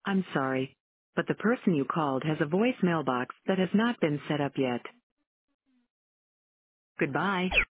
I'm sorry, but the person you called has a voicemail box that has not been set up yet. Goodbye.